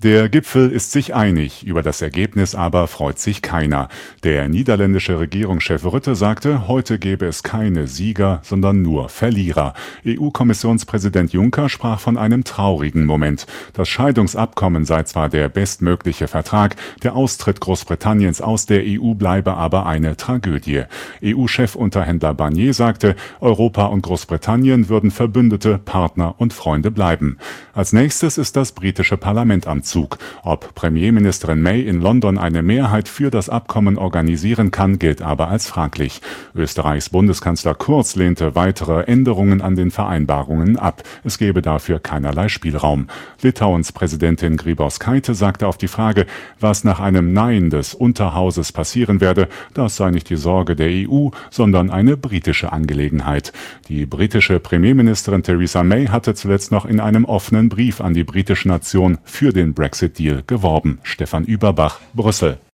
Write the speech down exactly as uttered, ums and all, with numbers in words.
Der Gipfel ist sich einig, über das Ergebnis aber freut sich keiner. Der niederländische Regierungschef Rutte sagte, heute gebe es keine Sieger, sondern nur Verlierer. E U-Kommissionspräsident Juncker sprach von einem traurigen Moment. Das Scheidungsabkommen sei zwar der bestmögliche Vertrag, der Austritt Großbritanniens aus der E U bleibe aber eine Tragödie. E U-Chefunterhändler Barnier sagte, Europa und Großbritannien würden Verbündete, Partner und Freunde bleiben. Als nächstes ist das britische Parlament am Zug. Ob Premierministerin May in London eine Mehrheit für das Abkommen organisieren kann, gilt aber als fraglich. Österreichs Bundeskanzler Kurz lehnte weitere Änderungen an den Vereinbarungen ab. Es gebe dafür keinerlei Spielraum. Litauens Präsidentin Grybauskaite sagte auf die Frage, was nach einem Nein des Unterhauses passieren werde, das sei nicht die Sorge der E U, sondern eine britische Angelegenheit. Die britische Premierministerin Theresa May hatte zuletzt noch in einem offenen Brief an die britische Nation für den Brexit-Deal geworben. Stefan Überbach, Brüssel.